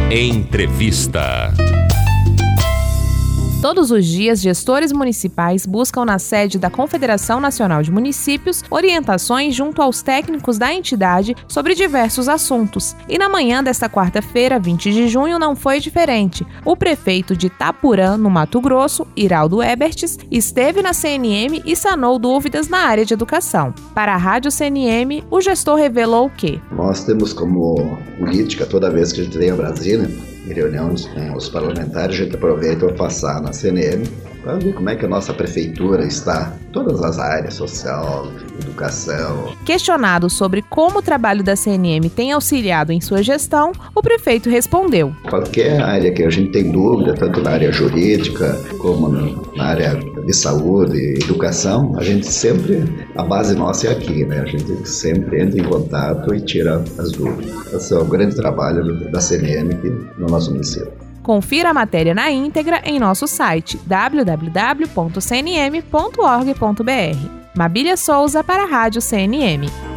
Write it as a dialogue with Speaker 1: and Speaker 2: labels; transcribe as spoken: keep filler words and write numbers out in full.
Speaker 1: Entrevista.
Speaker 2: Todos os dias, gestores municipais buscam na sede da Confederação Nacional de Municípios orientações junto aos técnicos da entidade sobre diversos assuntos. E na manhã desta quarta-feira, vinte de junho, não foi diferente. O prefeito de Itapurã, no Mato Grosso, Iraldo Ebertes, esteve na C N M e sanou dúvidas na área de educação. Para a Rádio C N M, o gestor revelou que
Speaker 3: nós temos como política, toda vez que a gente vem a Brasília, em reuniões com os parlamentares, a gente aproveita para passar na C N M para ver como é que a nossa prefeitura está em todas as áreas, social, educação.
Speaker 2: Questionado sobre como o trabalho da C N M tem auxiliado em sua gestão, o prefeito respondeu:
Speaker 3: qualquer área que a gente tem dúvida, tanto na área jurídica como na área de saúde e educação, a gente sempre, a base nossa é aqui, né? A gente sempre entra em contato e tira as dúvidas. Esse é o grande trabalho da C N M aqui no nosso município.
Speaker 2: Confira a matéria na íntegra em nosso site w w w ponto c n m ponto org ponto b r. Mabília Souza para a Rádio C N M.